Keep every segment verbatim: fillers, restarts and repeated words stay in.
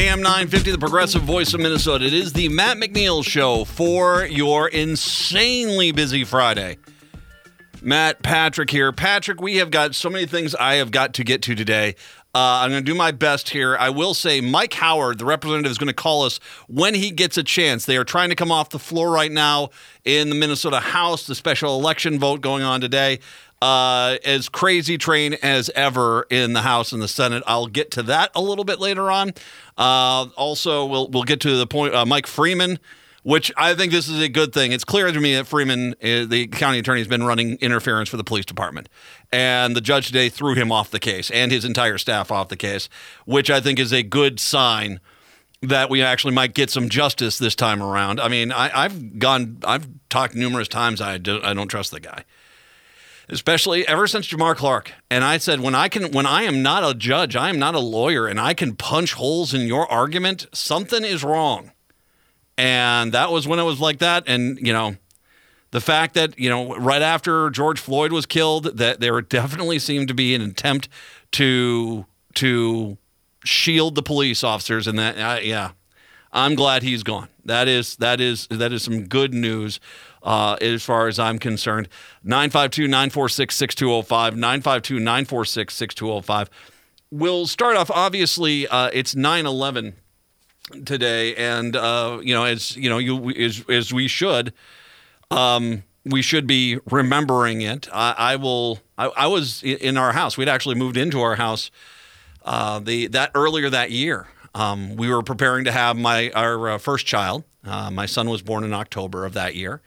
M nine fifty, the progressive voice of Minnesota. It is the Matt McNeil Show for your insanely busy Friday. Matt, Patrick here. Patrick, we have got so many things I have got to get to today. Uh, I'm going to do my best here. I will say Mike Howard, the representative, is going to call us when he gets a chance. They are trying to come off the floor right now in the Minnesota House, the special election vote going on today. Uh, as crazy train as ever in the House and the Senate. I'll get to that a little bit later on. Uh, also, we'll we'll get to the point, uh, Mike Freeman, which I think this is a good thing. It's clear to me that Freeman, uh, the county attorney, has been running interference for the police department. And the judge today threw him off the case and his entire staff off the case, which I think is a good sign that we actually might get some justice this time around. I mean, I, I've gone, I've talked numerous times. I, do, I don't trust the guy, especially ever since Jamar Clark. And I said, when I can, when I am not a judge, I am not a lawyer, and I can punch holes in your argument, something is wrong. And that was when it was like that. And, you know, the fact that, you know, right after George Floyd was killed, that there definitely seemed to be an attempt to to shield the police officers. And that, uh, yeah, I'm glad he's gone. That is that is that is some good news uh, as far as I'm concerned. nine five two, nine four six, six two zero five, nine five two, nine four six, six two zero five. We'll start off, obviously, uh, it's nine eleven today, and uh, you know, as you know, you as as we should, um, we should be remembering it. I, I will. I, I was in our house. We'd actually moved into our house uh, the that earlier that year. Um, we were preparing to have my our uh, first child. Uh, my son was born in October of that year,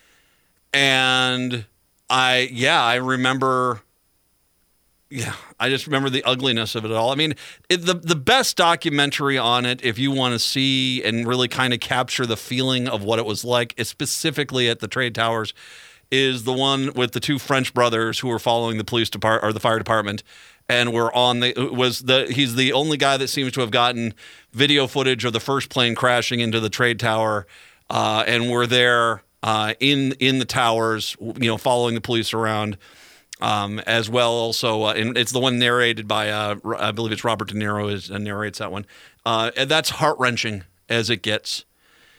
and I yeah I remember. Yeah, I just remember the ugliness of it all. I mean, it, the the best documentary on it, if you want to see and really kind of capture the feeling of what it was like, specifically at the Trade Towers, is the one with the two French brothers who were following the police department or the fire department, and were on the was the he's the only guy that seems to have gotten video footage of the first plane crashing into the Trade Tower, uh, and were there uh, in in the towers, you know, following the police around. Um, as well, also, uh, and it's the one narrated by, uh, I believe it's Robert De Niro is uh, narrates that one. Uh, and that's heart wrenching as it gets.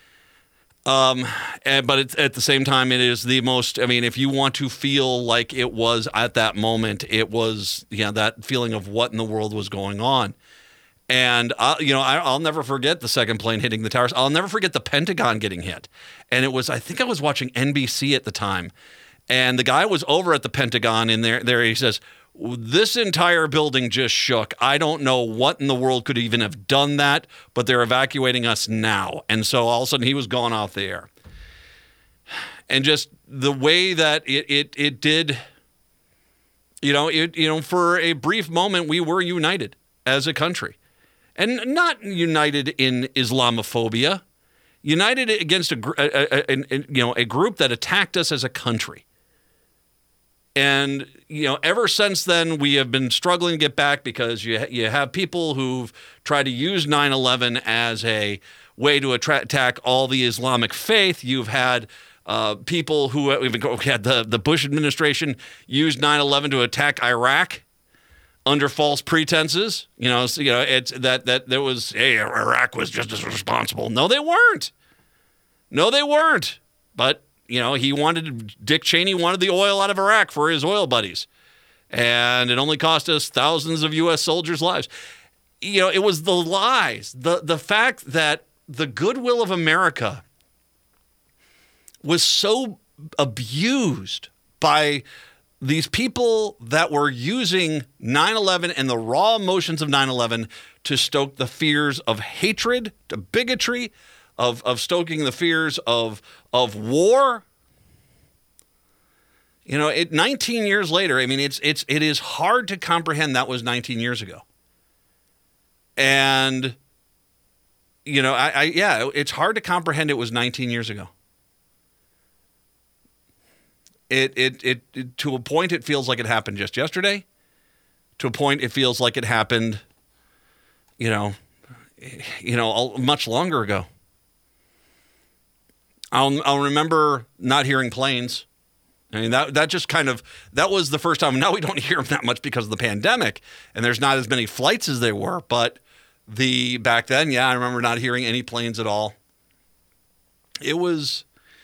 Um, and, but it's, at the same time, it is the most. I mean, if you want to feel like it was at that moment, it was yeah that feeling of what in the world was going on. And uh, you know, I, I'll never forget the second plane hitting the towers. I'll never forget the Pentagon getting hit. And it was, I think, I was watching N B C at the time. And the guy was over at the Pentagon in there. There he says, this entire building just shook. I don't know what in the world could even have done that, but they're evacuating us now. And so all of a sudden he was gone off the air. And just the way that it it it did, you know, it you know, for a brief moment we were united as a country. And not united in Islamophobia, united against a, a, a, a you know, a group that attacked us as a country. And, you know, ever since then, we have been struggling to get back because you you have people who've tried to use nine eleven as a way to attra- attack all the Islamic faith. You've had uh, people who even had the, the Bush administration use nine eleven to attack Iraq under false pretenses. You know, so, you know, it's that that there was, hey, Iraq was just as responsible. No, they weren't. No, they weren't. But you know, he wanted, Dick Cheney wanted the oil out of Iraq for his oil buddies. And it only cost us thousands of U S soldiers' lives. You know, it was the lies, the, the fact that the goodwill of America was so abused by these people that were using nine eleven and the raw emotions of nine eleven to stoke the fears of hatred, to bigotry, Of, of stoking the fears of of war. You know, it nineteen years later, I mean, it's it's it is hard to comprehend that was nineteen years ago. And, you know, I, I yeah, it's hard to comprehend it was nineteen years ago. It, it it it to a point it feels like it happened just yesterday. To a point it feels like it happened, you know, you know, much longer ago. I'll I'll remember not hearing planes. I mean, that that just kind of, that was the first time. Now we don't hear them that much because of the pandemic, and there's not as many flights as there were. But The back then, yeah, I remember not hearing any planes at all. It was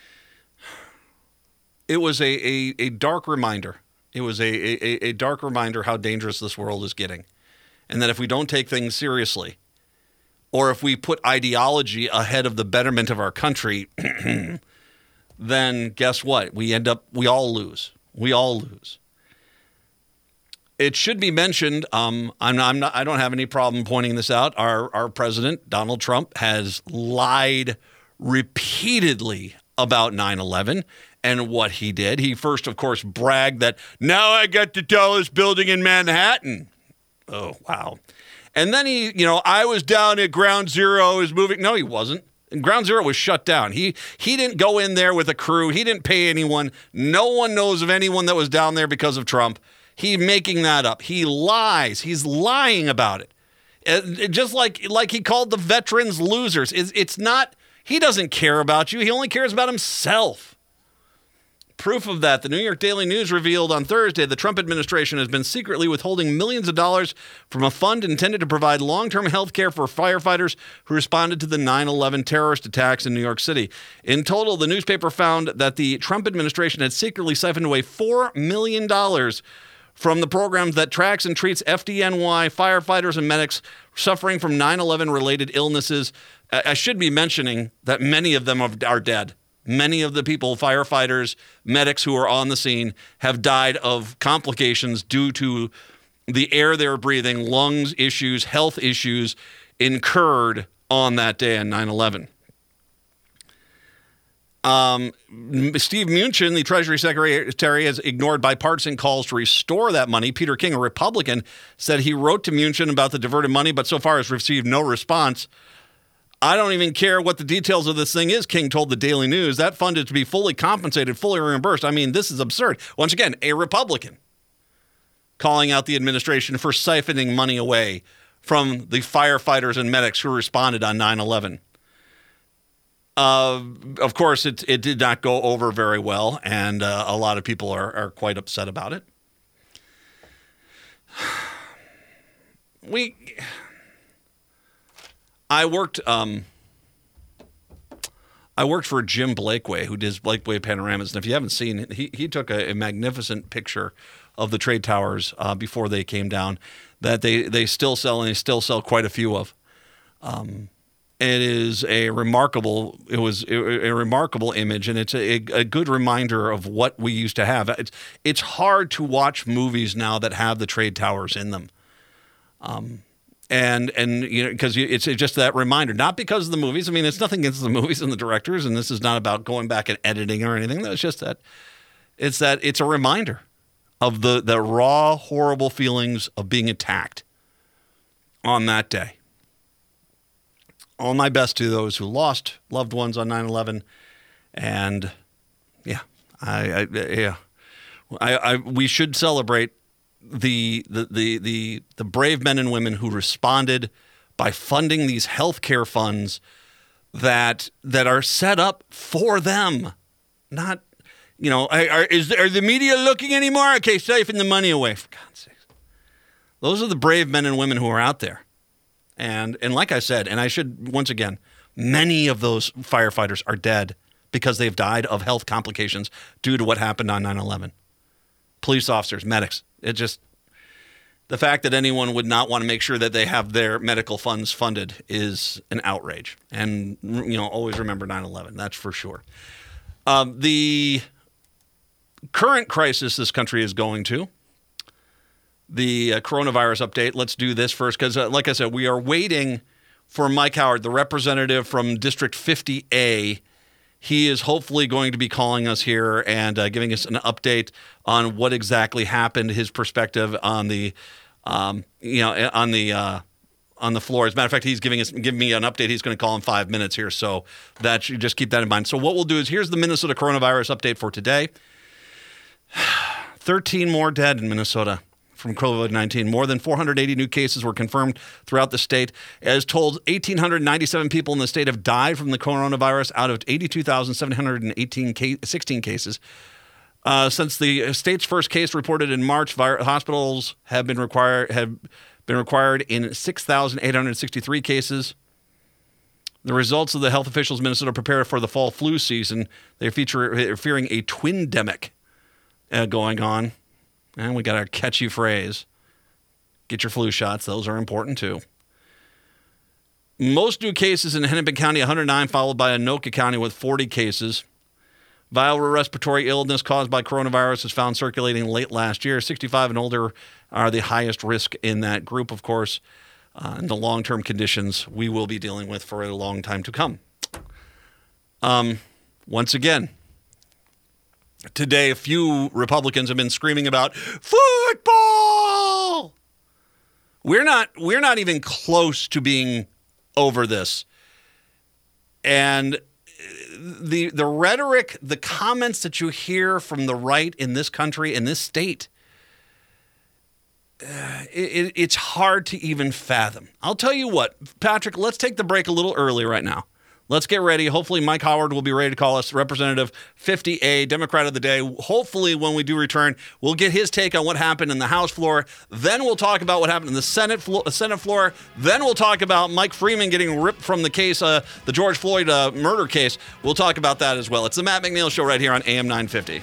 it was a, a, a dark reminder. It was a, a, a dark reminder how dangerous this world is getting. And that if we don't take things seriously, or if we put ideology ahead of the betterment of our country, then guess what? We end up, we all lose. We all lose. It should be mentioned, um, I'm, I'm not, I don't have any problem pointing this out. Our, our president, Donald Trump, has lied repeatedly about nine eleven and what he did. He first, of course, bragged that now I got the tallest building in Manhattan. Oh, wow. And then he, you know, I was down at Ground Zero, is moving. No, he wasn't. And Ground Zero was shut down. He he didn't go in there with a crew. He didn't pay anyone. No one knows of anyone that was down there because of Trump. He's making that up. He lies. He's lying about it. Uh, just like like he called the veterans losers. It's, it's not, he doesn't care about you. He only cares about himself. Proof of that, the New York Daily News revealed on Thursday the Trump administration has been secretly withholding millions of dollars from a fund intended to provide long-term health care for firefighters who responded to the nine eleven terrorist attacks in New York City. In total, the newspaper found that the Trump administration had secretly siphoned away four million dollars from the programs that tracks and treats F D N Y firefighters and medics suffering from nine eleven related illnesses. I should be mentioning that many of them are dead. Many of the people, firefighters, medics who are on the scene, have died of complications due to the air they were breathing, lungs issues, health issues incurred on that day on nine eleven. Um, Steve Mnuchin, the Treasury Secretary, has ignored bipartisan calls to restore that money. Peter King, a Republican, said he wrote to Mnuchin about the diverted money, but so far has received no response. I don't even care what the details of this thing is, King told the Daily News. That fund is to be fully compensated, fully reimbursed. I mean, this is absurd. Once again, a Republican calling out the administration for siphoning money away from the firefighters and medics who responded on nine eleven. Uh, of course, it, it did not go over very well, and uh, a lot of people are, are quite upset about it. We... I worked. Um, I worked for Jim Blakeway, who does Blakeway Panoramas, and if you haven't seen it, he he took a, a magnificent picture of the trade towers uh, before they came down. That they they still sell, and they still sell quite a few of. Um, it is a remarkable. It was a, a remarkable image, and it's a, a good reminder of what we used to have. It's it's hard to watch movies now that have the trade towers in them. Um. And, and you know, because it's just that reminder, not because of the movies. I mean, it's nothing against the movies and the directors, and this is not about going back and editing or anything. It's just that it's that it's a reminder of the, the raw, horrible feelings of being attacked on that day. All my best to those who lost loved ones on nine eleven. And yeah, I, I yeah, I, I we should celebrate The, the the the the brave men and women who responded by funding these healthcare funds that that are set up for them. Not, you know, are, is are the media looking anymore? Okay, siphon the money away. For God's sake. Those are the brave men and women who are out there. And and like I said, and I should, once again, many of those firefighters are dead because they've died of health complications due to what happened on nine eleven. Police officers, medics. It just, the fact that anyone would not want to make sure that they have their medical funds funded is an outrage. And, you know, always remember nine eleven. That's for sure. Um, the current crisis this country is going to, the uh, coronavirus update. Let's do this first because, uh, like I said, we are waiting for Mike Howard, the representative from District fifty A. He is hopefully going to be calling us here and uh, giving us an update on what exactly happened, his perspective on the, um, you know, on the uh, on the floor. As a matter of fact, he's giving us giving me an update. He's going to call in five minutes here, so that you just keep that in mind. So what we'll do is here's the Minnesota coronavirus update for today. thirteen more dead in Minnesota from COVID nineteen. More than four hundred eighty new cases were confirmed throughout the state. As told, one thousand eight hundred ninety-seven people in the state have died from the coronavirus out of eighty-two thousand seven hundred sixteen cases. Uh, since the state's first case reported in March, vir- hospitals have been required have been required in six thousand eight hundred sixty-three cases. The results of the health officials in Minnesota prepare for the fall flu season. They feature they're fearing a twindemic uh, going on. And we got our catchy phrase. Get your flu shots. Those are important too. Most new cases in Hennepin County, one hundred nine, followed by Anoka County with forty cases. Viral respiratory illness caused by coronavirus is found circulating late last year. sixty-five and older are the highest risk in that group, of course, uh, and the long-term conditions we will be dealing with for a long time to come. Um, once again, today a few Republicans have been screaming about football. We're not, we're not even close to being over this. And the the rhetoric, the comments that you hear from the right in this country, in this state, uh, it, it's hard to even fathom. I'll tell you what, Patrick, let's take the break a little early right now. Let's get ready. Hopefully Mike Howard will be ready to call us Representative fifty A, Democrat of the Day. Hopefully when we do return, we'll get his take on what happened in the House floor. Then we'll talk about what happened in the Senate floor. Senate floor. Then we'll talk about Mike Freeman getting ripped from the case, uh, the George Floyd uh, murder case. We'll talk about that as well. It's the Matt McNeil Show right here on A M nine fifty.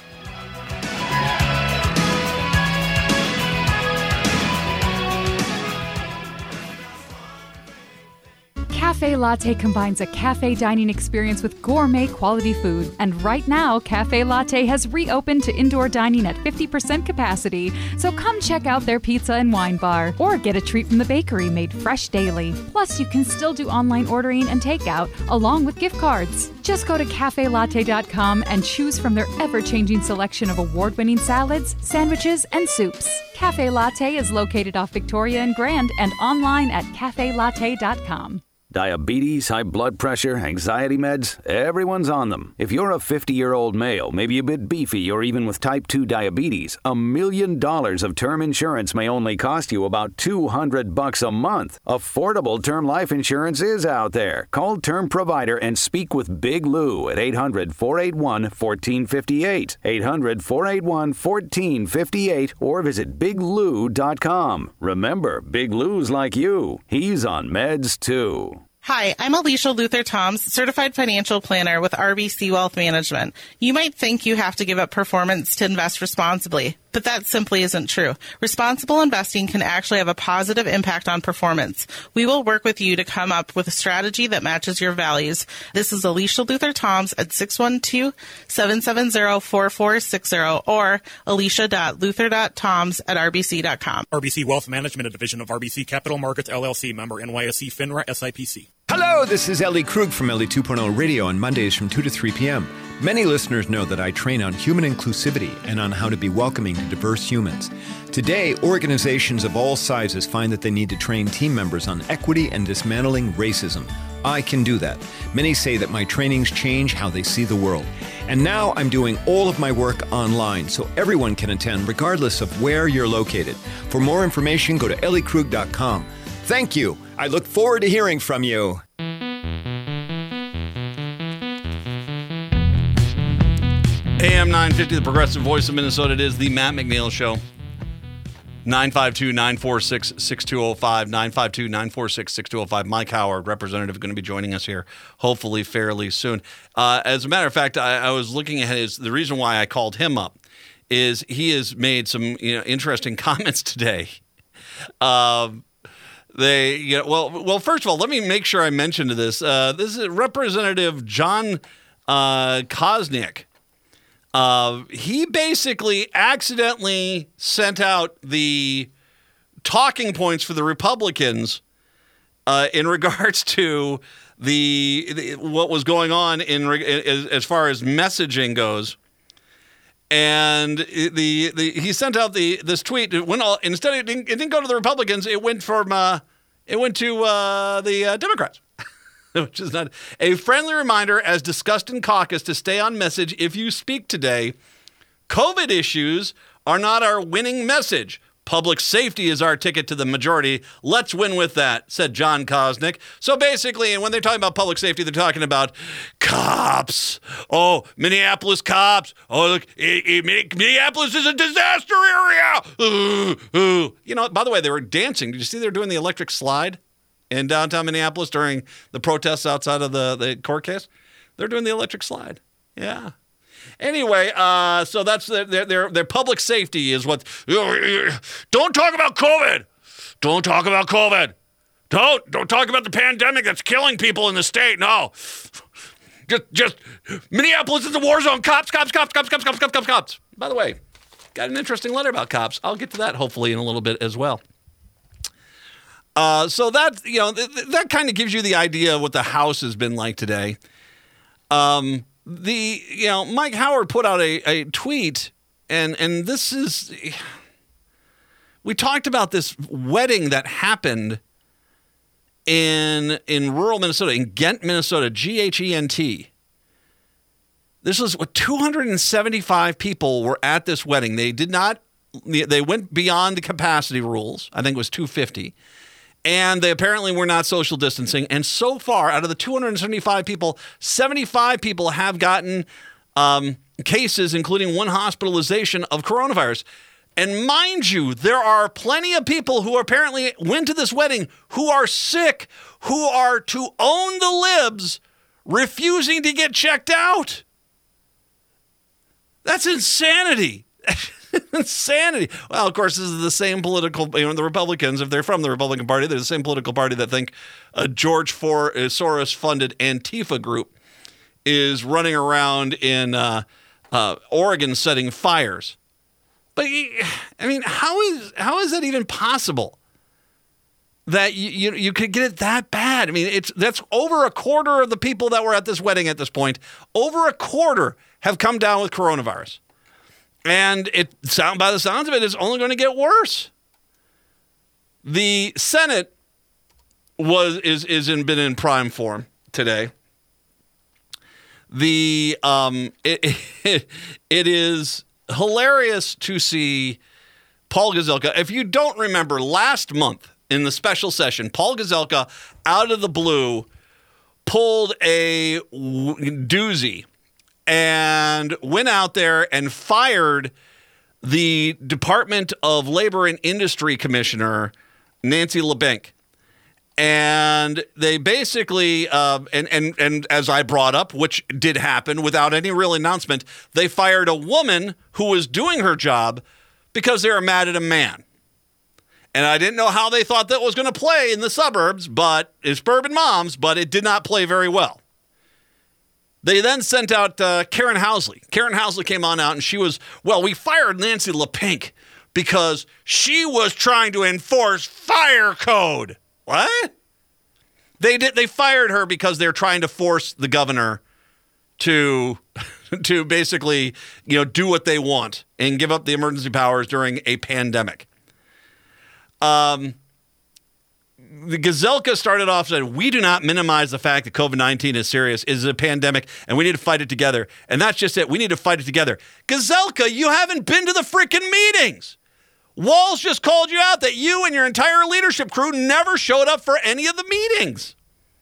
Cafe Latte combines a cafe dining experience with gourmet quality food. And right now, Cafe Latte has reopened to indoor dining at fifty percent capacity. So come check out their pizza and wine bar, or get a treat from the bakery made fresh daily. Plus, you can still do online ordering and takeout, along with gift cards. Just go to cafe latte dot com and choose from their ever-changing selection of award-winning salads, sandwiches, and soups. Cafe Latte is located off Victoria and Grand and online at cafe latte dot com. Diabetes, high blood pressure, anxiety meds, everyone's on them. If you're a fifty-year-old male, maybe a bit beefy, or even with type two diabetes, a million dollars of term insurance may only cost you about two hundred bucks a month. Affordable term life insurance is out there. Call Term Provider and speak with Big Lou at eight hundred, four eight one, one four five eight, eight hundred, four eight one, one four five eight, or visit big lou dot com. Remember, Big Lou's like you. He's on meds too. Hi, I'm Alicia Luther Toms, Certified Financial Planner with R B C Wealth Management. You might think you have to give up performance to invest responsibly, but that simply isn't true. Responsible investing can actually have a positive impact on performance. We will work with you to come up with a strategy that matches your values. This is Alicia Luther Toms at six one two, seven seven zero, four four six zero or alicia dot luther dot toms at r b c dot com. R B C Wealth Management, a division of R B C Capital Markets, L L C, member N Y S E, FINRA, S I P C. Hello, this is Ellie Krug from Ellie two point oh Radio on Mondays from two to three p.m. Many listeners know that I train on human inclusivity and on how to be welcoming to diverse humans. Today, organizations of all sizes find that they need to train team members on equity and dismantling racism. I can do that. Many say that my trainings change how they see the world. And now I'm doing all of my work online, so everyone can attend regardless of where you're located. For more information, go to ellie krug dot com. Thank you. I look forward to hearing from you. A M nine fifty, the progressive voice of Minnesota. It is the Matt McNeil Show. nine five two, nine four six, six two zero five, nine five two, nine four six, six two zero five. Mike Howard, representative, going to be joining us here hopefully fairly soon. Uh, as a matter of fact, I, I was looking at his, the reason why I called him up is he has made some you know interesting comments today. Um, they, you know, well, well, first of all, let me make sure I mentioned this. Uh, this is Representative John uh, Kosniak. Uh, he basically accidentally sent out the talking points for the Republicans uh, in regards to the, the what was going on in as, as far as messaging goes. And the, the he sent out the this tweet. It went all, instead it didn't, it didn't go to the Republicans. It went from uh, it went to uh, the uh, Democrats. Which is not a friendly reminder, as discussed in caucus, to stay on message if you speak today. COVID issues are not our winning message. Public safety is our ticket to the majority. Let's win with that, said John Kosnick. So basically, and when they're talking about public safety, they're talking about cops. Oh, Minneapolis cops. Oh, look, it, it, Minneapolis is a disaster area. Ooh, ooh. You know, by the way, they were dancing. Did you see they were doing the electric slide in downtown Minneapolis during the protests outside of the, the court case? They're doing the electric slide. Yeah. Anyway, uh, so that's their, their their public safety is what. Don't talk about COVID. Don't talk about COVID. Don't don't talk about the pandemic that's killing people in the state. No, just just Minneapolis is a war zone. Cops, cops, cops, cops, cops, cops, cops, cops, cops. By the way, got an interesting letter about cops. I'll get to that hopefully in a little bit as well. Uh, so that you know th- th- that kind of gives you the idea of what the House has been like today. Um. The, you know, Mike Howard put out a, a tweet, and and this is, we talked about this wedding that happened in in rural Minnesota, in Ghent, Minnesota, G H E N T. This was what two hundred seventy-five people were at this wedding. They did not, they went beyond the capacity rules. I think it was two hundred fifty. And they apparently were not social distancing. And so far, out of the two hundred seventy-five people, seventy-five people have gotten um, cases, including one hospitalization of coronavirus. And mind you, there are plenty of people who apparently went to this wedding who are sick, who are to own the libs, refusing to get checked out. That's insanity. Insanity. Well, of course, this is the same political, you know, the Republicans, if they're from the Republican Party, they're the same political party that think a George Soros-funded Antifa group is running around in uh, uh, Oregon setting fires. But, I mean, how is how is that even possible? That you, you you could get it that bad? I mean, it's that's over a quarter of the people that were at this wedding at this point. Over a quarter have come down with coronavirus. And it sound by the sounds of it, it's only going to get worse. The Senate was is is in, been in prime form today. The um it, it, it is hilarious to see Paul Gazelka. If you don't remember, last month in the special session, Paul Gazelka out of the blue pulled a doozy and went out there and fired the Department of Labor and Industry Commissioner, Nancy LeBenc. And they basically, uh, and, and, and as I brought up, which did happen without any real announcement, they fired a woman who was doing her job because they were mad at a man. And I didn't know how they thought that was going to play in the suburbs, but it's suburban moms, but it did not play very well. They then sent out uh, Karen Housley. Karen Housley came on out, and she was, well, we fired Nancy LePink because she was trying to enforce fire code. What? They did. They fired her because they're trying to force the governor to, to basically, you know, do what they want and give up the emergency powers during a pandemic. Um. The Gazelka started off saying, we do not minimize the fact that COVID nineteen is serious, is a pandemic, and we need to fight it together. And that's just it. We need to fight it together. Gazelka, you haven't been to the freaking meetings. Walls just called you out that you and your entire leadership crew never showed up for any of the meetings.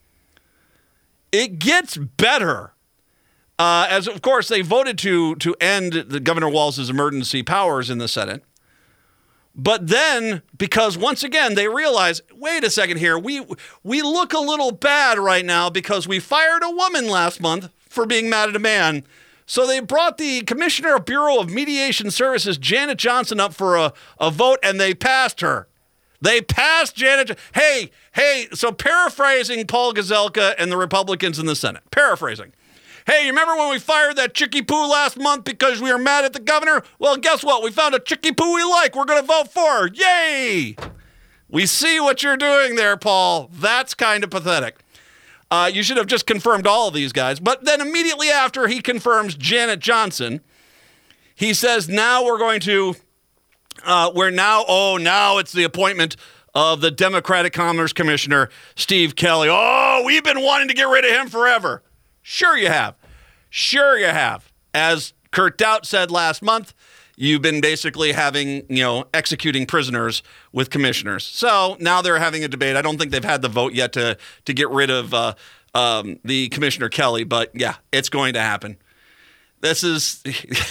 It gets better. Uh, as, of course, they voted to, to end the Governor Walz's emergency powers in the Senate. But then, because once again, they realize, wait a second here, we we look a little bad right now because we fired a woman last month for being mad at a man. So they brought the Commissioner of Bureau of Mediation Services, Janet Johnson, up for a, a vote, and they passed her. They passed Janet. Hey, hey, so paraphrasing Paul Gazelka and the Republicans in the Senate. Paraphrasing. Hey, you remember when we fired that chickie poo last month because we were mad at the governor? Well, guess what? We found a chickie poo we like. We're going to vote for her. Yay! We see what you're doing there, Paul. That's kind of pathetic. Uh, you should have just confirmed all of these guys. But then immediately after he confirms Janet Johnson, he says, now we're going to, uh, we're now, oh, now it's the appointment of the Democratic Commerce Commissioner, Steve Kelly. Oh, we've been wanting to get rid of him forever. Sure you have. Sure you have. As Kurt Doubt said last month, you've been basically having, you know, executing prisoners with commissioners. So now they're having a debate. I don't think they've had the vote yet to to get rid of uh, um, the Commissioner Kelly, but yeah, it's going to happen. This is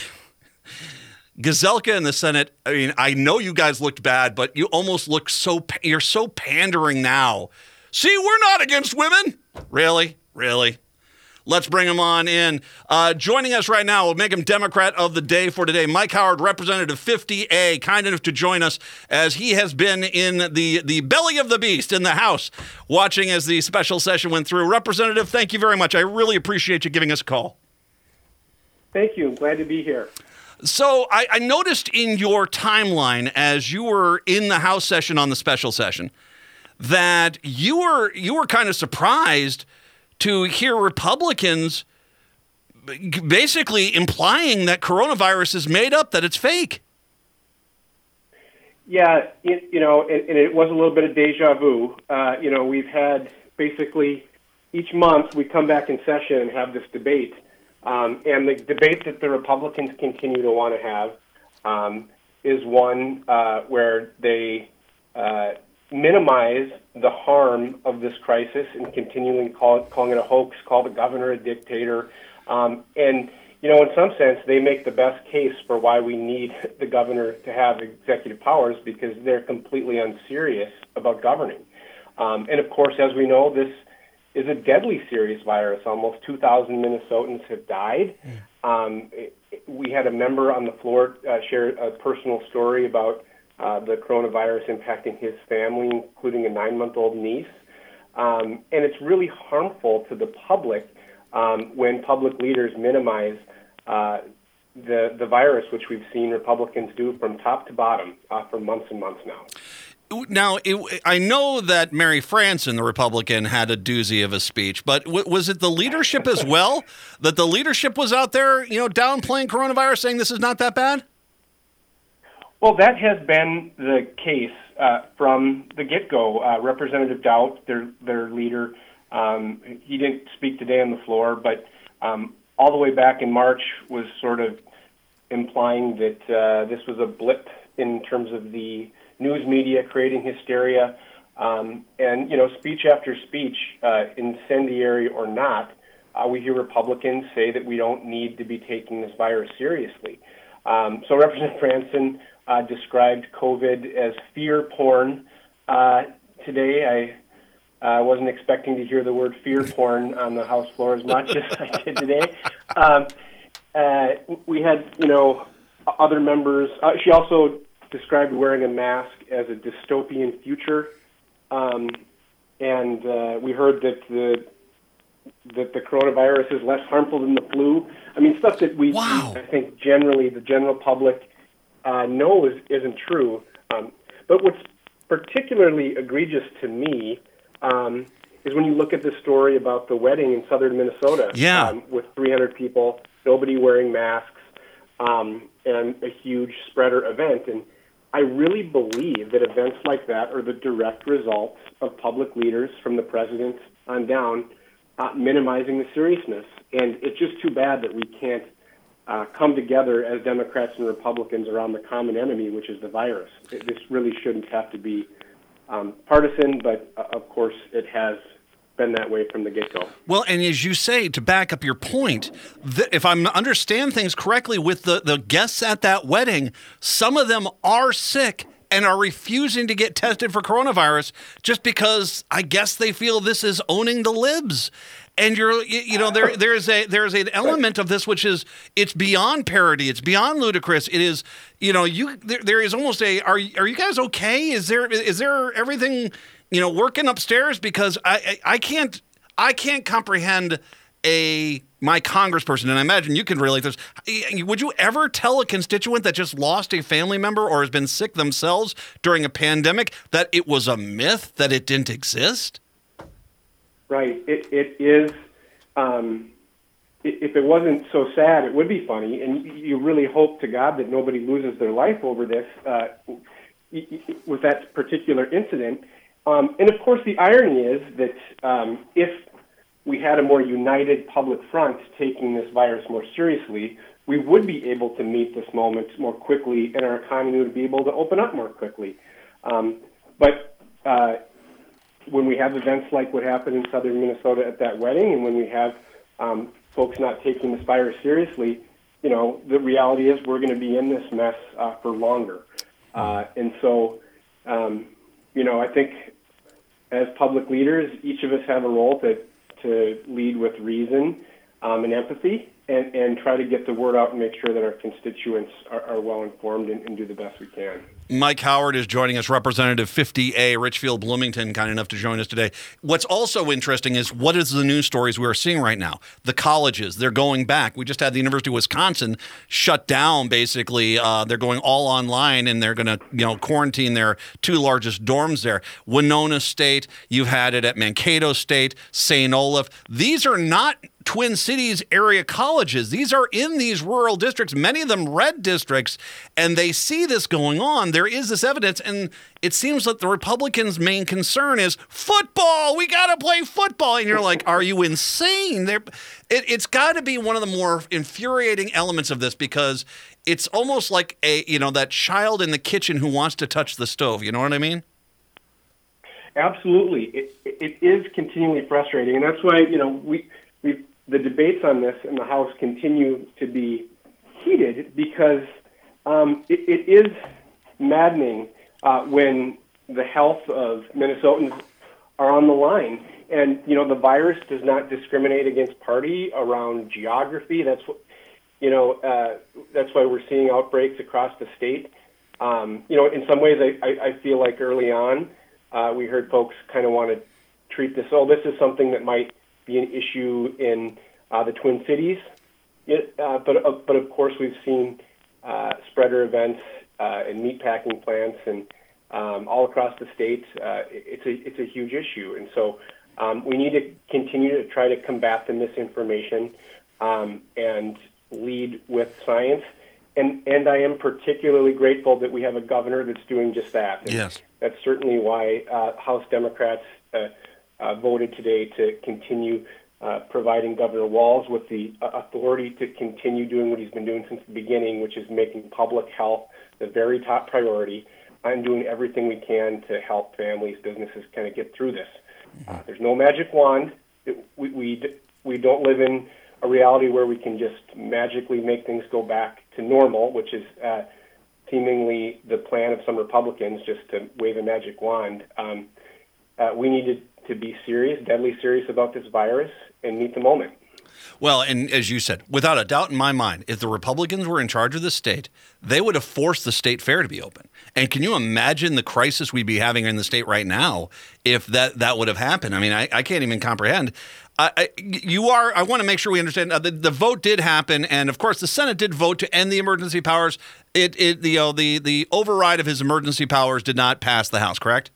Gazelka in the Senate. I mean, I know you guys looked bad, but you almost look so, you're so pandering now. See, we're not against women. Really? Really? Let's bring him on in. Uh, joining us right now, we'll make him Democrat of the Day for today. Mike Howard, Representative fifty A, kind enough to join us as he has been in the, the belly of the beast in the House, watching as the special session went through. Representative, thank you very much. I really appreciate you giving us a call. Thank you. Glad to be here. So I, I noticed in your timeline as you were in the House session on the special session that you were you were kind of surprised to hear Republicans basically implying that coronavirus is made up, that it's fake. Yeah, it, you know, and, and it was a little bit of deja vu. Uh, you know, we've had basically each month we come back in session and have this debate. Um, and the debate that the Republicans continue to want to have um, is one uh, where they uh, minimize the harm of this crisis and continually call it, calling it a hoax, call the governor a dictator. Um, and, you know, in some sense, they make the best case for why we need the governor to have executive powers because they're completely unserious about governing. Um, and, of course, as we know, this is a deadly serious virus. Almost two thousand Minnesotans have died. Mm. Um, it, we had a member on the floor uh, share a personal story about uh, the coronavirus impacting his family, including a nine-month-old niece. Um, and it's really harmful to the public um, when public leaders minimize uh, the, the virus, which we've seen Republicans do from top to bottom uh, for months and months now. Now, it, I know that Mary Franson, the Republican, had a doozy of a speech, but w- was it the leadership as well? That the leadership was out there, you know, downplaying coronavirus, saying this is not that bad? Well, that has been the case uh, from the get-go. Uh, Representative Daudt, their their leader, um, he didn't speak today on the floor, but um, all the way back in March was sort of implying that uh, this was a blip in terms of the news media creating hysteria, um, and, you know, speech after speech, uh, incendiary or not, uh, we hear Republicans say that we don't need to be taking this virus seriously. Um, so Representative Franson uh, described COVID as fear porn. Uh, today, I uh, wasn't expecting to hear the word fear porn on the House floor as much as I did today. Um, uh, we had, you know, other members. Uh, she also described wearing a mask as a dystopian future, um, and uh, we heard that the that the coronavirus is less harmful than the flu. I mean, stuff that we, wow. I think, generally the general public uh, know is, isn't true. Um, but what's particularly egregious to me um, is when you look at the story about the wedding in southern Minnesota, yeah. um, with three hundred people, nobody wearing masks, um, and a huge spreader event. And I really believe that events like that are the direct results of public leaders from the president on down uh, minimizing the seriousness. And it's just too bad that we can't uh, come together as Democrats and Republicans around the common enemy, which is the virus. It, this really shouldn't have to be um, partisan, but uh, of course it has been that way from the get-go. Well, and as you say, to back up your point, th- if I understand things correctly, with the, the guests at that wedding, some of them are sick and are refusing to get tested for coronavirus just because I guess they feel this is owning the libs. And you're, you know, there there's a there's an element of this which is it's beyond parody, it's beyond ludicrous. It is, you know, you there, there is almost a are are you guys okay? Is there is there everything, you know, working upstairs? Because I, I I can't I can't comprehend a my congressperson, and I imagine you can relate this. Would you ever tell a constituent that just lost a family member or has been sick themselves during a pandemic that it was a myth, that it didn't exist? Right. It it is. Um, if it wasn't so sad, it would be funny, and you really hope to God that nobody loses their life over this uh, with that particular incident. Um, and of course, the irony is that um, if we had a more united public front taking this virus more seriously, we would be able to meet this moment more quickly, and our economy would be able to open up more quickly. Um, but uh, when we have events like what happened in southern Minnesota at that wedding, and when we have um, folks not taking this virus seriously, you know, the reality is we're going to be in this mess uh, for longer. Uh, and so, um, you know, I think as public leaders, each of us have a role to, to lead with reason um, and empathy, and, and try to get the word out and make sure that our constituents are, are well informed and, and do the best we can. Mike Howard is joining us, Representative fifty A, Richfield Bloomington, kind enough to join us today. What's also interesting is what is the news stories we are seeing right now? The colleges, they're going back. We just had the University of Wisconsin shut down, basically. Uh, they're going all online, and they're going to, you know, quarantine their two largest dorms there. Winona State, you've had it at Mankato State, Saint Olaf. These are not Twin Cities area colleges. These are in these rural districts, many of them red districts, and they see this going on. There is this evidence, and it seems that the Republicans' main concern is football. We got to play football. And you're like, are you insane? They're, it, it's got to be one of the more infuriating elements of this, because it's almost like a, you know, that child in the kitchen who wants to touch the stove. You know what I mean? Absolutely. It, it is continually frustrating, and that's why, you know, we we the debates on this in the House continue to be heated, because um, it, it is maddening uh, when the health of Minnesotans are on the line. And, you know, the virus does not discriminate against party around geography. That's what, you know, uh, that's why we're seeing outbreaks across the state. Um, you know, in some ways, I, I, I feel like early on, uh, we heard folks kind of want to treat this, oh, this is something that might be an issue in uh, the Twin Cities. It, uh, but, uh, but of course, we've seen uh, spreader events uh, in meatpacking plants and um, all across the state. Uh, it's a it's a huge issue, and so um, we need to continue to try to combat the misinformation um, and lead with science. And and I am particularly grateful that we have a governor that's doing just that. And yes, that's certainly why uh, House Democrats uh, uh, voted today to continue uh, providing Governor Walz with the uh, authority to continue doing what he's been doing since the beginning, which is making public health the very top priority and doing everything we can to help families, businesses kind of get through this. Uh, there's no magic wand. It, we, we we don't live in a reality where we can just magically make things go back to normal, which is uh, seemingly the plan of some Republicans, just to wave a magic wand. Um, uh, we needed to be serious, deadly serious about this virus and meet the moment. Well, and as you said, without a doubt in my mind, if the Republicans were in charge of the state, they would have forced the state fair to be open. And can you imagine the crisis we'd be having in the state right now if that, that would have happened? I mean, I, I can't even comprehend. I, I, you are. I want to make sure we understand uh, the, the vote did happen, and of course, the Senate did vote to end the emergency powers. It, it, the, uh, the, the override of his emergency powers did not pass the House, correct?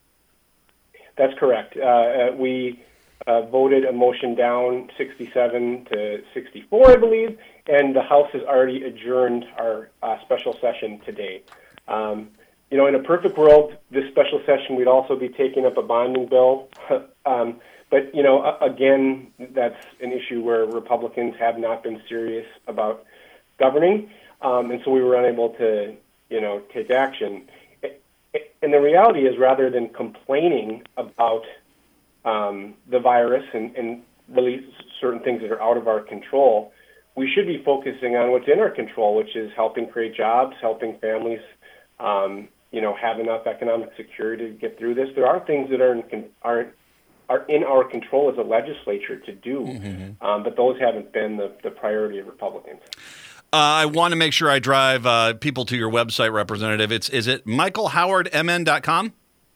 That's correct. Uh, uh, we uh, voted a motion down sixty-seven to sixty-four, I believe, and the House has already adjourned our uh, special session today. Um, you know, in a perfect world, this special session, we'd also be taking up a bonding bill. um, But, you know, again, that's an issue where Republicans have not been serious about governing, um, and so we were unable to, you know, take action. And the reality is, rather than complaining about um, the virus and, and really certain things that are out of our control, we should be focusing on what's in our control, which is helping create jobs, helping families, um, you know, have enough economic security to get through this. There are things that are in, aren't are in our control as a legislature to do, mm-hmm. um, but those haven't been the, the priority of Republicans. Uh, I want to make sure I drive uh, people to your website, Representative. It's is it michael howard m n dot com?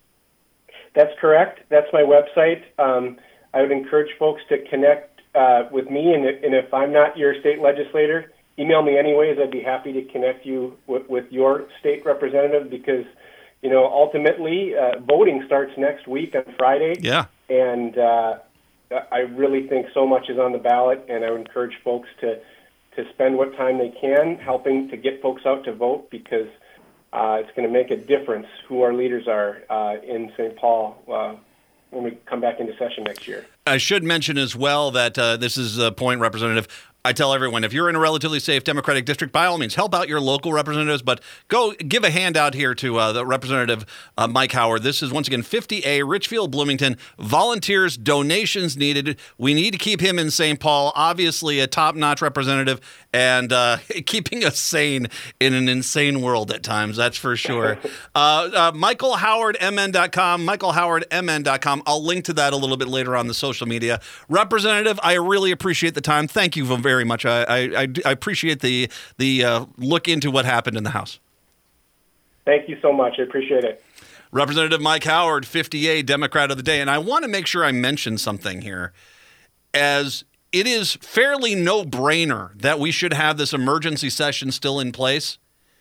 That's correct. That's my website. Um, I would encourage folks to connect uh, with me, and, and if I'm not your state legislator, email me anyways. I'd be happy to connect you with, with your state representative, because, you know, ultimately uh, voting starts next week on Friday. Yeah. And uh, I really think so much is on the ballot, and I would encourage folks to, to spend what time they can helping to get folks out to vote, because uh, it's going to make a difference who our leaders are uh, in Saint Paul uh, when we come back into session next year. I should mention as well that uh, this is a point, Representative, I tell everyone, if you're in a relatively safe Democratic district, by all means, help out your local representatives, but go give a handout here to uh, the Representative uh, Mike Howard. This is, once again, fifty A, Richfield, Bloomington. Volunteers, donations needed. We need to keep him in Saint Paul. Obviously, a top-notch representative and uh, keeping us sane in an insane world at times, that's for sure. uh, uh, Michael Howard M N dot com, Michael Howard M N dot com. I'll link to that a little bit later on the social media. Representative, I really appreciate the time. Thank you very much. I, I, I appreciate the the uh, look into what happened in the House. Thank you so much. I appreciate it. Representative Mike Howard, fifty A, Democrat of the Day. And I want to make sure I mention something here, as it is fairly no-brainer that we should have this emergency session still in place.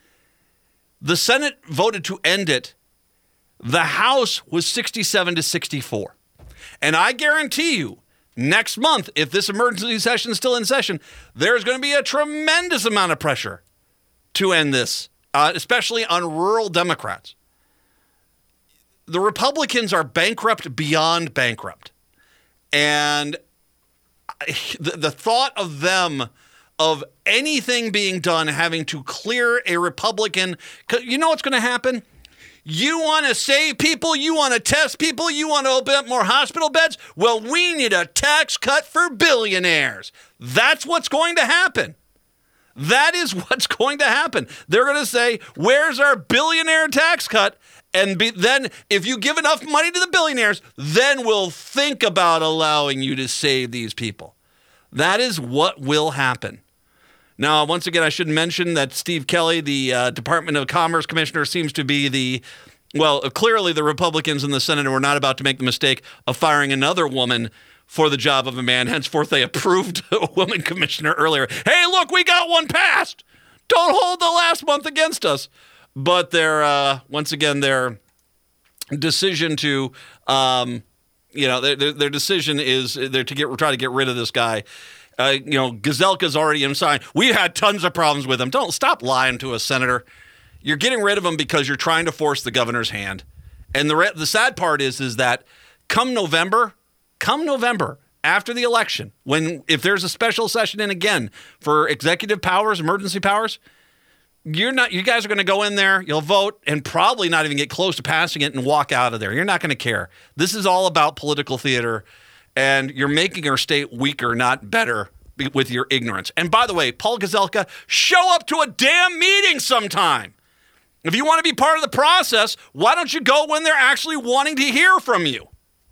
The Senate voted to end it. The House was sixty-seven to sixty-four. And I guarantee you, next month, if this emergency session is still in session, there's going to be a tremendous amount of pressure to end this, uh, especially on rural Democrats. The Republicans are bankrupt beyond bankrupt. And the, the thought of them, of anything being done having to clear a Republican, you know what's going to happen? You want to save people? You want to test people? You want to open up more hospital beds? Well, we need a tax cut for billionaires. That's what's going to happen. That is what's going to happen. They're going to say, where's our billionaire tax cut? And be, then if you give enough money to the billionaires, then we'll think about allowing you to save these people. That is what will happen. Now, once again, I should mention that Steve Kelly, the uh, Department of Commerce Commissioner, seems to be the, well, clearly the Republicans in the Senate were not about to make the mistake of firing another woman for the job of a man. Henceforth, they approved a woman commissioner earlier. Hey, look, we got one passed. Don't hold the last month against us. But their, uh, once again, their decision to, um, you know, their, their decision is they're to get try to get rid of this guy. Uh, you know, Gazelka's already inside. We had tons of problems with him. Don't stop lying to us, Senator. You're getting rid of him because you're trying to force the governor's hand. And the re- the sad part is, is that come November, come November after the election, when if there's a special session in again for executive powers, emergency powers, you're not. You guys are going to go in there, you'll vote, and probably not even get close to passing it and walk out of there. You're not going to care. This is all about political theater. And you're making our state weaker, not better, with your ignorance. And by the way, Paul Gazelka, show up to a damn meeting sometime. If you want to be part of the process, why don't you go when they're actually wanting to hear from you?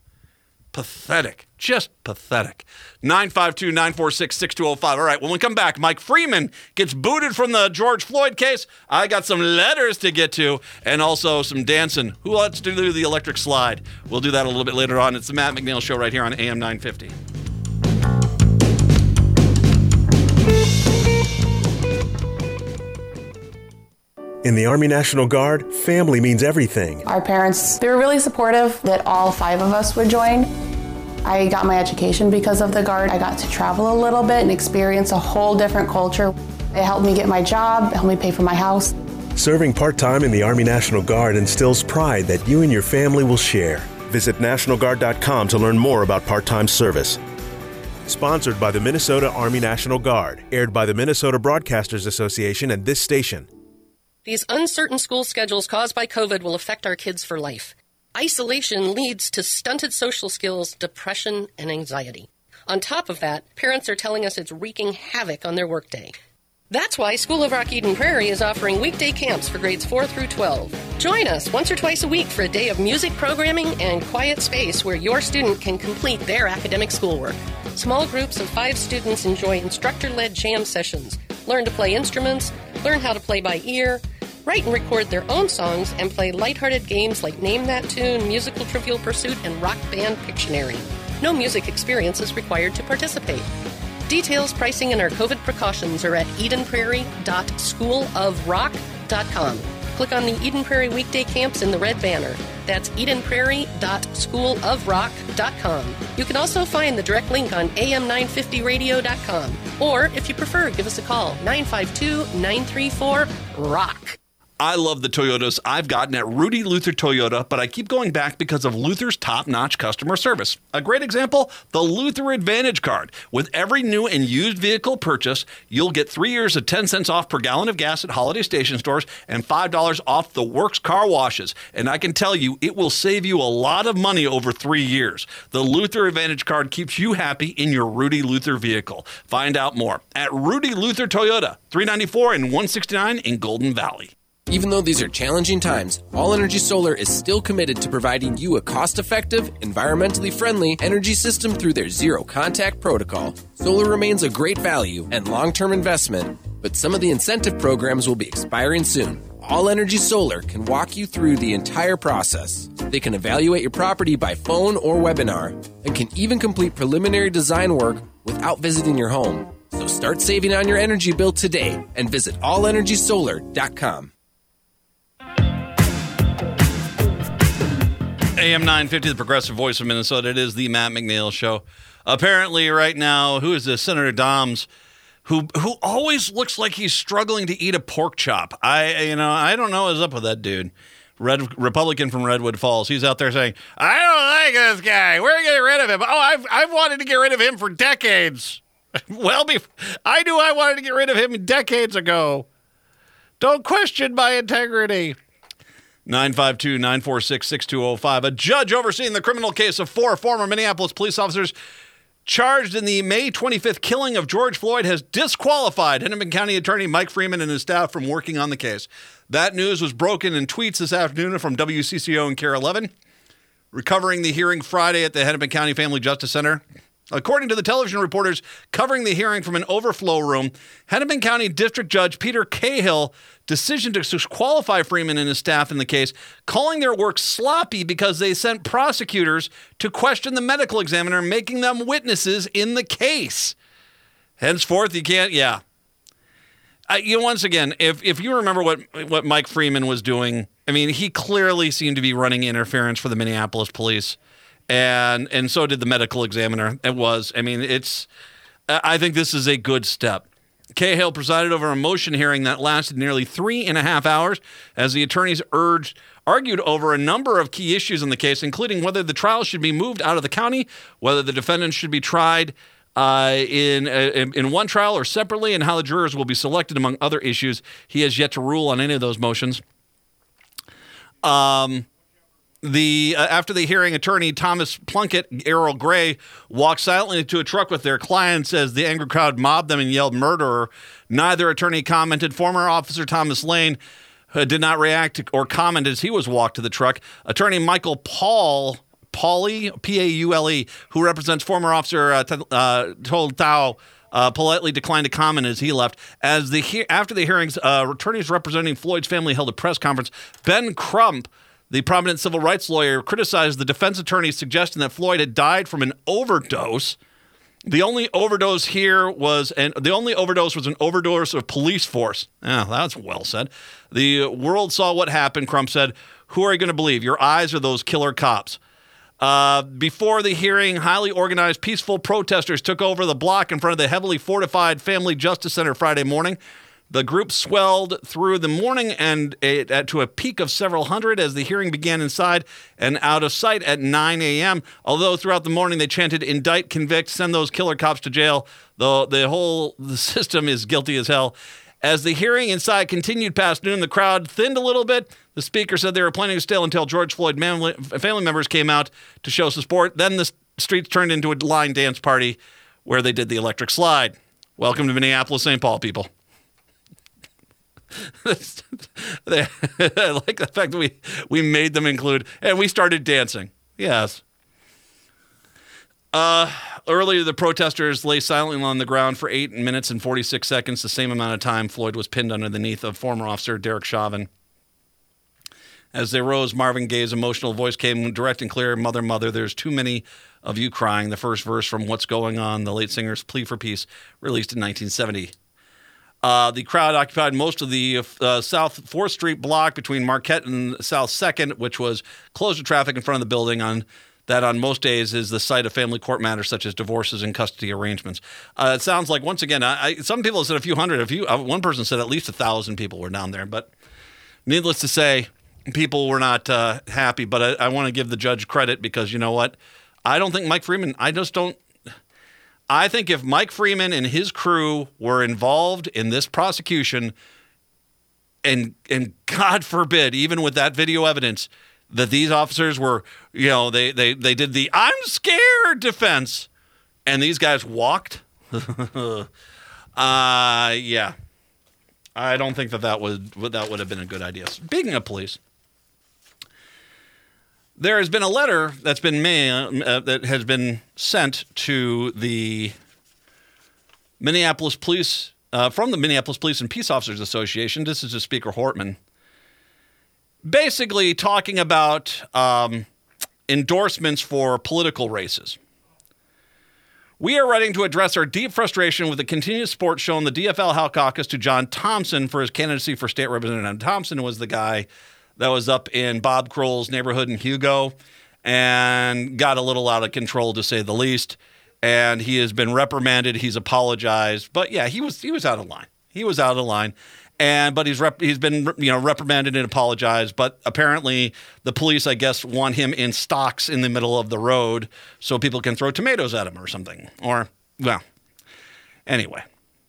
Pathetic. Just pathetic. nine five two, nine four six, six two zero five. All right, when we come back, Mike Freeman gets booted from the George Floyd case. I got some letters to get to and also some dancing. Who wants to do the electric slide? We'll do that a little bit later on. It's the Matt McNeil Show right here on A M nine fifty. In the Army National Guard, family means everything. Our parents, they were really supportive that all five of us would join. I got my education because of the Guard. I got to travel a little bit and experience a whole different culture. It helped me get my job, it helped me pay for my house. Serving part-time in the Army National Guard instills pride that you and your family will share. Visit National Guard dot com to learn more about part-time service. Sponsored by the Minnesota Army National Guard. Aired by the Minnesota Broadcasters Association and this station. These uncertain school schedules caused by COVID will affect our kids for life. Isolation leads to stunted social skills, depression, and anxiety. On top of that, parents are telling us it's wreaking havoc on their workday. That's why School of Rock Eden Prairie is offering weekday camps for grades four through twelve. Join us once or twice a week for a day of music programming and quiet space where your student can complete their academic schoolwork. Small groups of five students enjoy instructor-led jam sessions, learn to play instruments, learn how to play by ear, write and record their own songs, and play lighthearted games like Name That Tune, Musical Trivial Pursuit, and Rock Band Pictionary. No music experience is required to participate. Details, pricing, and our COVID precautions are at eden prairie dot school of rock dot com. Click on the Eden Prairie weekday camps in the red banner. That's eden prairie dot school of rock dot com. You can also find the direct link on A M nine fifty radio dot com. Or, if you prefer, give us a call, nine five two, nine three four, ROCK. I love the Toyotas I've gotten at Rudy Luther Toyota, but I keep going back because of Luther's top-notch customer service. A great example, the Luther Advantage Card. With every new and used vehicle purchase, you'll get three years of ten cents off per gallon of gas at Holiday Station stores and five dollars off the Works car washes. And I can tell you, it will save you a lot of money over three years. The Luther Advantage Card keeps you happy in your Rudy Luther vehicle. Find out more at Rudy Luther Toyota, three ninety-four and one sixty-nine in Golden Valley. Even though these are challenging times, All Energy Solar is still committed to providing you a cost-effective, environmentally friendly energy system through their zero-contact protocol. Solar remains a great value and long-term investment, but some of the incentive programs will be expiring soon. All Energy Solar can walk you through the entire process. They can evaluate your property by phone or webinar and can even complete preliminary design work without visiting your home. So start saving on your energy bill today and visit all energy solar dot com. A M nine fifty, the progressive voice of Minnesota. It is the Matt McNeil Show. Apparently, right now, who is this? Senator Doms, who who always looks like he's struggling to eat a pork chop. I, you know, I don't know what's up with that dude. Red Republican from Redwood Falls. He's out there saying, "I don't like this guy. We're getting rid of him. Oh, I've I've wanted to get rid of him for decades. Well, I knew I wanted to get rid of him decades ago. Don't question my integrity." nine five two, nine four six, six two zero five. A judge overseeing the criminal case of four former Minneapolis police officers charged in the May twenty-fifth killing of George Floyd has disqualified Hennepin County Attorney Mike Freeman and his staff from working on the case. That news was broken in tweets this afternoon from W C C O and Care eleven, recovering the hearing Friday at the Hennepin County Family Justice Center. According to the television reporters covering the hearing from an overflow room, Hennepin County District Judge Peter Cahill decision to disqualify Freeman and his staff in the case, calling their work sloppy because they sent prosecutors to question the medical examiner, making them witnesses in the case. Henceforth, you can't, yeah. Uh, you know, once again, if if you remember what what Mike Freeman was doing, I mean, he clearly seemed to be running interference for the Minneapolis police. And and so did the medical examiner. It was. I mean, it's. I think this is a good step. Cahill presided over a motion hearing that lasted nearly three and a half hours as the attorneys urged, argued over a number of key issues in the case, including whether the trial should be moved out of the county, whether the defendants should be tried uh, in, in in one trial or separately, and how the jurors will be selected, among other issues. He has yet to rule on any of those motions. Um. The uh, after the hearing, attorney Thomas Plunkett, Errol Gray, walked silently into a truck with their clients as the angry crowd mobbed them and yelled murderer. Neither attorney commented. Former officer Thomas Lane uh, did not react or comment as he was walked to the truck. Attorney Michael Paul, Pauley, P A U L E, who represents former officer uh, t- uh, Told Tao, Uh, politely declined to comment as he left. As the he- after the hearings, uh, attorneys representing Floyd's family held a press conference. Ben Crump, the prominent civil rights lawyer, criticized the defense attorney's suggestion that Floyd had died from an overdose. The only overdose here was, and the only overdose was an overdose of police force. Oh, that's well said. The world saw what happened, Crump said. Who are you going to believe? Your eyes or those killer cops? Uh, before the hearing, highly organized, peaceful protesters took over the block in front of the heavily fortified Family Justice Center Friday morning. The group swelled through the morning and a, at, to a peak of several hundred as the hearing began inside and out of sight at nine a.m. Although throughout the morning they chanted, indict, convict, send those killer cops to jail. The, the whole the system is guilty as hell. As the hearing inside continued past noon, the crowd thinned a little bit. The speaker said they were planning to stay until George Floyd family, family members came out to show support. Then the streets turned into a line dance party where they did the electric slide. Welcome to Minneapolis, Saint Paul, people. they, I like the fact that we, we made them include, and we started dancing. Yes. Uh, earlier, the protesters lay silently on the ground for eight minutes and forty-six seconds, the same amount of time Floyd was pinned underneath of former officer Derek Chauvin. As they rose, Marvin Gaye's emotional voice came direct and clear. Mother, mother, there's too many of you crying. The first verse from What's Going On, the late singer's Plea for Peace, released in nineteen seventy. Uh, the crowd occupied most of the uh, South fourth Street block between Marquette and South second, which was closed to traffic in front of the building on that on most days is the site of family court matters such as divorces and custody arrangements. Uh, it sounds like, once again, I, I, some people have said a few hundred. A few, uh, one person said at least a thousand people were down there, but needless to say, people were not uh, happy, but I, I want to give the judge credit because you know what? I don't think Mike Freeman, I just don't. I think if Mike Freeman and his crew were involved in this prosecution, and and God forbid, even with that video evidence, that these officers were, you know, they they they did the "I'm scared" defense, and these guys walked. uh, yeah, I don't think that that would that would have been a good idea. Speaking of police, there has been a letter that's been made, uh, that has been sent to the Minneapolis Police, uh, from the Minneapolis Police and Peace Officers Association. This is to Speaker Hortman, basically talking about um, endorsements for political races. We are writing to address our deep frustration with the continued support shown the D F L House Caucus to John Thompson for his candidacy for state representative. Thompson was the guy that was up in Bob Kroll's neighborhood in Hugo and got a little out of control, to say the least. And he has been reprimanded. He's apologized. But yeah, he was he was out of line. He was out of line. And but he's rep, he's been you know reprimanded and apologized. But apparently the police, I guess, want him in stocks in the middle of the road so people can throw tomatoes at him or something. Or well, anyway.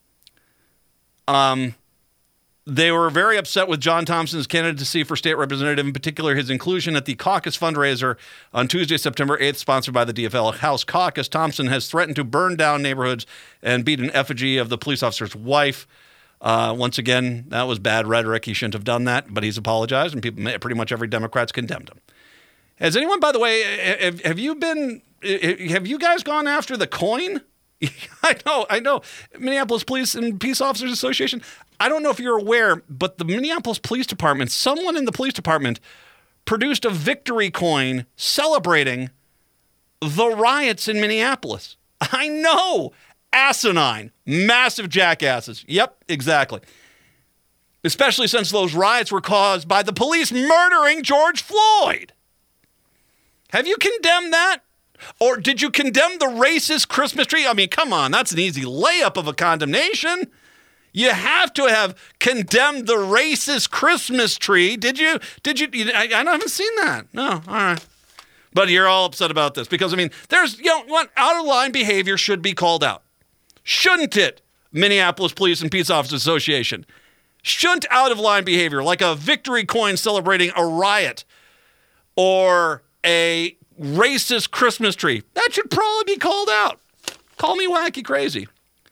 Um. They were very upset with John Thompson's candidacy for state representative, in particular his inclusion at the caucus fundraiser on Tuesday, September eighth, sponsored by the D F L House Caucus. Thompson has threatened to burn down neighborhoods and beat an effigy of the police officer's wife. Uh, once again, that was bad rhetoric. He shouldn't have done that, but he's apologized, and people, pretty much every Democrat's condemned him. Has anyone, by the way, have, have you been, have you guys gone after the coin? I know, I know. Minneapolis Police and Peace Officers Association. I don't know if you're aware, but the Minneapolis Police Department, someone in the police department produced a victory coin celebrating the riots in Minneapolis. I know. Asinine. Massive jackasses. Yep, exactly. Especially since those riots were caused by the police murdering George Floyd. Have you condemned that? Or did you condemn the racist Christmas tree? I mean, come on, that's an easy layup of a condemnation. You have to have condemned the racist Christmas tree. Did you? Did you? I, I haven't seen that. No, all right. But you're all upset about this because, I mean, there's, you know, what out of line behavior should be called out. Shouldn't it, Minneapolis Police and Peace Officers Association? Shouldn't out of line behavior, like a victory coin celebrating a riot or a racist Christmas tree, that should probably be called out. Call me wacky crazy.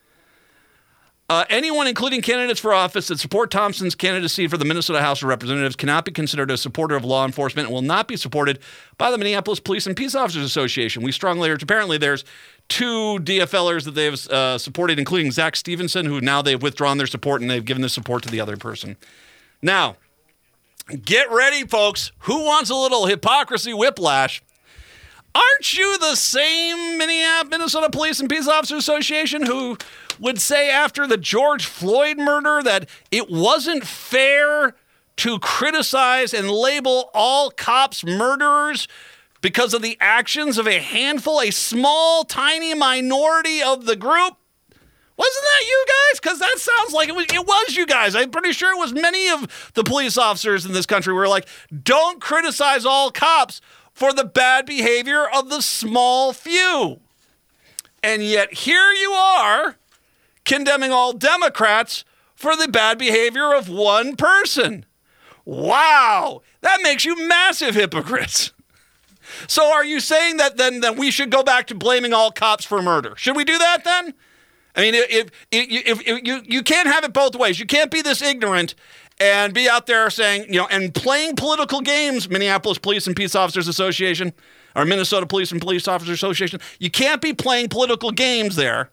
Uh, anyone, including candidates for office that support Thompson's candidacy for the Minnesota House of Representatives, cannot be considered a supporter of law enforcement and will not be supported by the Minneapolis Police and Peace Officers Association. We strongly urge, apparently there's two DFLers that they've uh, supported, including Zach Stevenson, who now they've withdrawn their support and they've given the support to the other person. Now, get ready, folks. Who wants a little hypocrisy whiplash? Aren't you the same Minnesota Police and Peace Officers Association who would say after the George Floyd murder that it wasn't fair to criticize and label all cops murderers because of the actions of a handful, a small, tiny minority of the group? Wasn't that you guys? Because that sounds like it was, it was you guys. I'm pretty sure it was many of the police officers in this country who were like, don't criticize all cops for the bad behavior of the small few. And yet here you are condemning all Democrats for the bad behavior of one person. Wow, that makes you massive hypocrites. So are you saying that then that we should go back to blaming all cops for murder? Should we do that then? I mean, if, if, if, if you, you can't have it both ways. You can't be this ignorant and be out there saying, you know, and playing political games, Minneapolis Police and Peace Officers Association, or Minnesota Police and Police Officers Association. You can't be playing political games there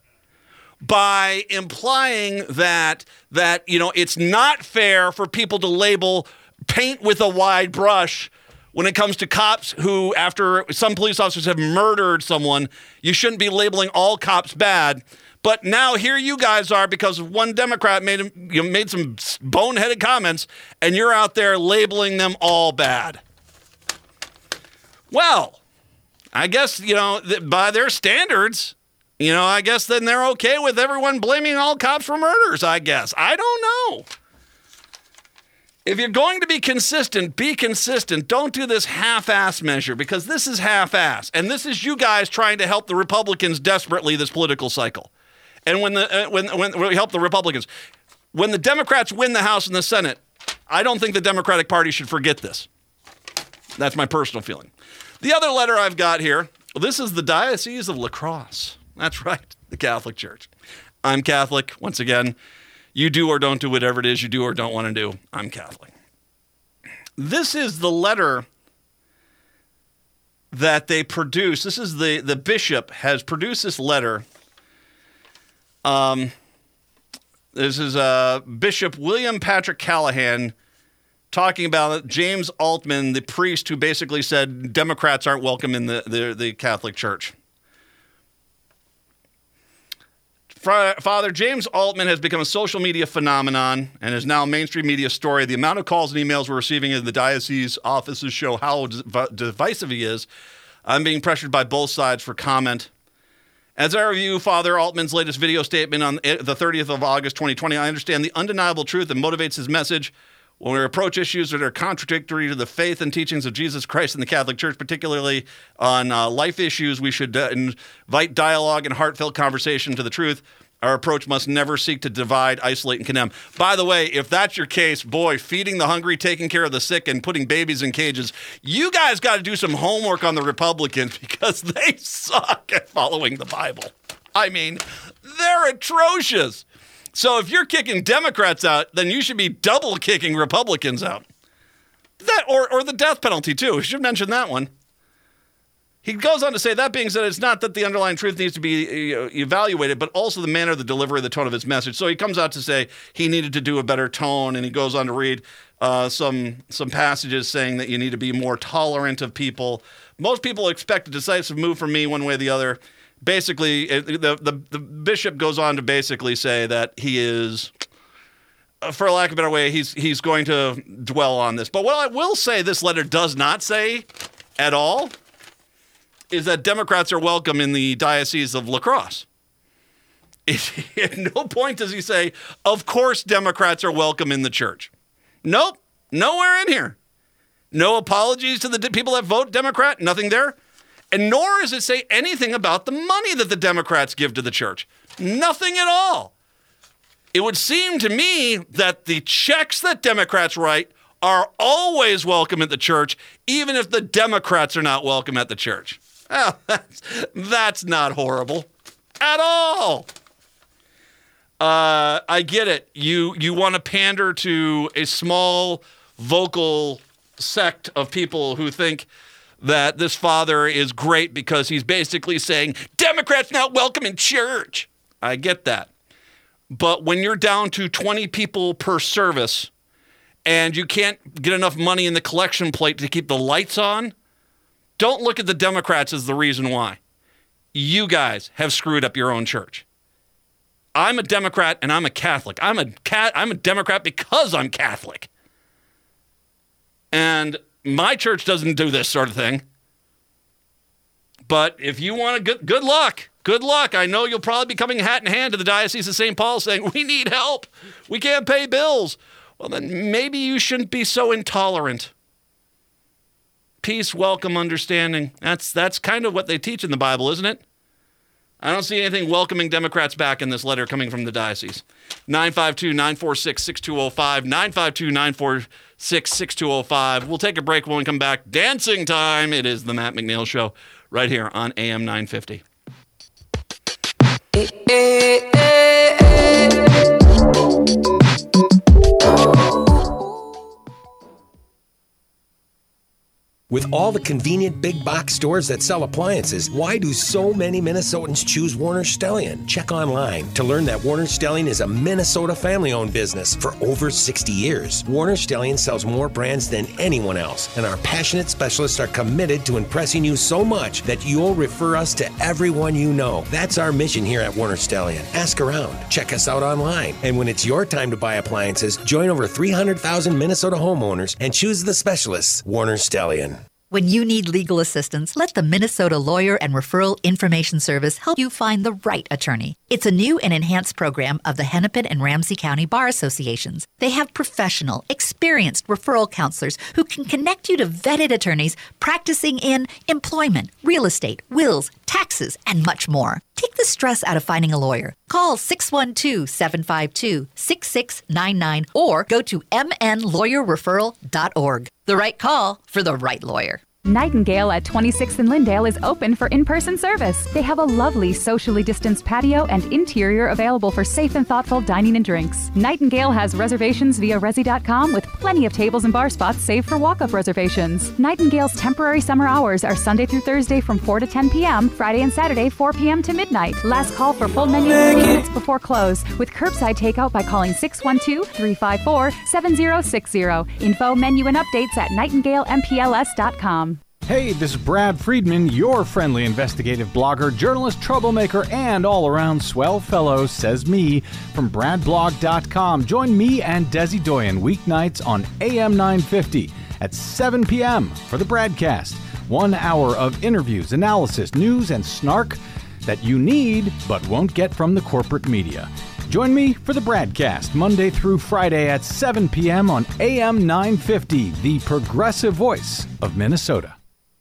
by implying that, that, you know, it's not fair for people to label paint with a wide brush when it comes to cops who, after some police officers have murdered someone, you shouldn't be labeling all cops bad. But now here you guys are because one Democrat made you know, made some boneheaded comments, and you're out there labeling them all bad. Well, I guess, you know, by their standards, you know, I guess then they're okay with everyone blaming all cops for murders, I guess. I don't know. If you're going to be consistent, be consistent. Don't do this half-ass measure, because this is half-ass. And this is you guys trying to help the Republicans desperately this political cycle. And when the uh, when when we help the Republicans, when the Democrats win the House and the Senate, I don't think the Democratic Party should forget this. That's my personal feeling. The other letter I've got here, this is the Diocese of La Crosse. That's right, the Catholic Church. I'm Catholic. Once again, you do or don't do whatever it is you do or don't want to do. I'm Catholic. This is the letter that they produced. This is the, the bishop has produced this letter. Um, this is uh, Bishop William Patrick Callahan talking about James Altman, the priest who basically said Democrats aren't welcome in the, the, the Catholic Church. Father James Altman has become a social media phenomenon and is now a mainstream media story. The amount of calls and emails we're receiving in the diocese offices show how divisive he is. I'm being pressured by both sides for comment. As I review Father Altman's latest video statement on the thirtieth of August, twenty twenty, I understand the undeniable truth that motivates his message. When we approach issues that are contradictory to the faith and teachings of Jesus Christ and the Catholic Church, particularly on uh, life issues, we should uh, invite dialogue and heartfelt conversation to the truth. Our approach must never seek to divide, isolate, and condemn. By the way, if that's your case, boy, feeding the hungry, taking care of the sick, and putting babies in cages, you guys got to do some homework on the Republicans, because they suck at following the Bible. I mean, they're atrocious. So if you're kicking Democrats out, then you should be double kicking Republicans out. That or or the death penalty, too. We should mention that one. He goes on to say, that being said, it's not that the underlying truth needs to be uh, evaluated, but also the manner, the delivery, the tone of his message. So he comes out to say he needed to do a better tone, and he goes on to read uh, some some passages saying that you need to be more tolerant of people. Most people expect a decisive move from me one way or the other. Basically, it, the, the the bishop goes on to basically say that he is, uh, for lack of a better way, he's he's going to dwell on this. But what I will say this letter does not say at all is that Democrats are welcome in the Diocese of La Crosse. It, at no point does he say, of course Democrats are welcome in the church. Nope, nowhere in here. No apologies to the de- people that vote Democrat, nothing there. And nor does it say anything about the money that the Democrats give to the church. Nothing at all. It would seem to me that the checks that Democrats write are always welcome at the church, even if the Democrats are not welcome at the church. Oh, that's, that's not horrible at all. Uh, I get it. You, you want to pander to a small vocal sect of people who think that this father is great because he's basically saying, Democrats not welcome in church. I get that. But when you're down to twenty people per service and you can't get enough money in the collection plate to keep the lights on, don't look at the Democrats as the reason why. You guys have screwed up your own church. I'm a Democrat and I'm a Catholic. I'm a cat. I'm a Democrat because I'm Catholic. And my church doesn't do this sort of thing. But if you want to, good, good luck. Good luck. I know you'll probably be coming hat in hand to the Diocese of Saint Paul saying, we need help. We can't pay bills. Well, then maybe you shouldn't be so intolerant. Peace, welcome, understanding. That's that's kind of what they teach in the Bible, isn't it? I don't see anything welcoming Democrats back in this letter coming from the diocese. nine five two, nine four six, six two zero five, nine five two, nine four six, six two zero five. We'll take a break when we come back. Dancing time. It is the Matt McNeil Show right here on A M nine fifty. Hey, hey, hey, hey. With all the convenient big box stores that sell appliances, why do so many Minnesotans choose Warner Stellian? Check online to learn that Warner Stellian is a Minnesota family-owned business for over sixty years. Warner Stellian sells more brands than anyone else, and our passionate specialists are committed to impressing you so much that you'll refer us to everyone you know. That's our mission here at Warner Stellian. Ask around, check us out online, and when it's your time to buy appliances, join over three hundred thousand Minnesota homeowners and choose the specialists, Warner Stellian. When you need legal assistance, let the Minnesota Lawyer and Referral Information Service help you find the right attorney. It's a new and enhanced program of the Hennepin and Ramsey County Bar Associations. They have professional, experienced referral counselors who can connect you to vetted attorneys practicing in employment, real estate, wills, taxes, and much more. Take the stress out of finding a lawyer. Call six one two, seven five two, six six nine nine or go to m n lawyer referral dot org. The right call for the right lawyer. Nightingale at twenty-sixth and Lyndale is open for in-person service. They have a lovely socially distanced patio and interior available for safe and thoughtful dining and drinks. Nightingale has reservations via resi dot com with plenty of tables and bar spots saved for walk-up reservations. Nightingale's temporary summer hours are Sunday through Thursday from four to ten p.m., Friday and Saturday four p.m. to midnight. Last call for full menu minutes before close with curbside takeout by calling six one two, three five four, seven zero six zero. Info, menu, and updates at nightingale m p l s dot com. Hey, this is Brad Friedman, your friendly investigative blogger, journalist, troublemaker, and all-around swell fellow, says me, from brad blog dot com. Join me and Desi Doyen weeknights on A M nine fifty at seven p.m. for the Bradcast. One hour of interviews, analysis, news, and snark that you need but won't get from the corporate media. Join me for the Bradcast, Monday through Friday at seven p.m. on A M nine fifty, the progressive voice of Minnesota.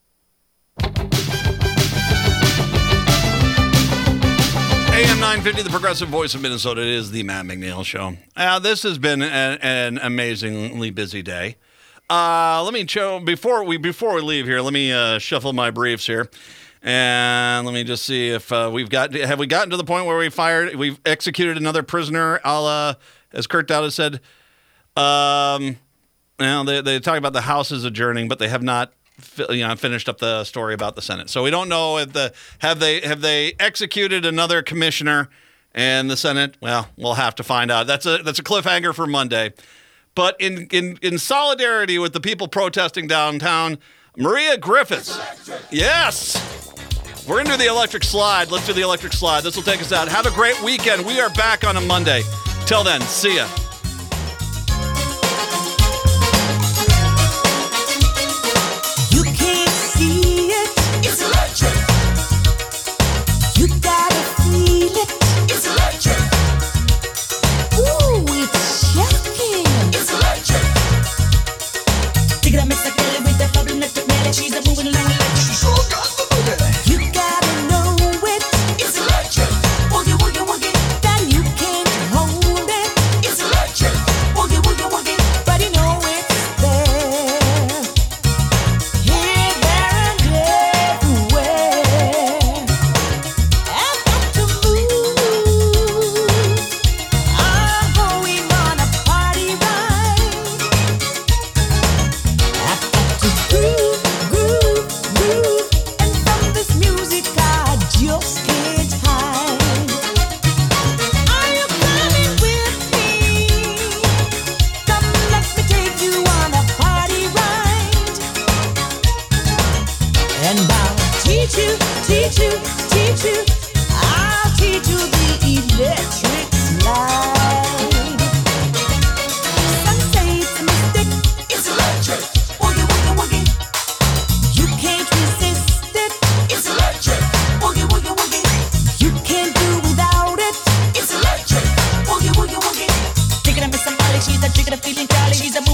A M nine fifty, the progressive voice of Minnesota. It is the Matt McNeil Show. Uh, this has been an, an amazingly busy day. Uh, let me show before we before we leave here. Let me uh, shuffle my briefs here, and let me just see if uh, we've got have we gotten to the point where we fired we've executed another prisoner, a la, as Kurt Dowd has said. Um, now they they talk about the House is adjourning, but they have not. You know, finished up the story about the Senate, so we don't know if the have they have they executed another commissioner in the Senate. Well, we'll have to find out. That's a that's a cliffhanger for Monday. But in in in solidarity with the people protesting downtown, Maria Griffiths. Yes, we're into the electric slide. Let's do the electric slide. This will take us out. Have a great weekend. We are back on a Monday. Till then, see ya. You gotta feel it. It's electric. Ooh, it's shocking. It's electric. Dig it up, mix it with the bubble electric melody. She's a moving along electric. She sure got the boogie. You gotta know it. It's electric. Woogie, woogie, woogie. Then you can't hold it. It's electric. Woogie, woogie, woogie. But you know it's there. Here, there, and everywhere. Teach you, teach you, teach you. I'll teach you the electric slide. Some say it's a mystic. It's electric. Woogie, woogie, woogie. You can't resist it. It's electric. Woogie, woogie, woogie. You can't do without it. It's electric. Woogie, woogie, woogie. Take it up with somebody. She's a chicken, a feeling jolly. She's a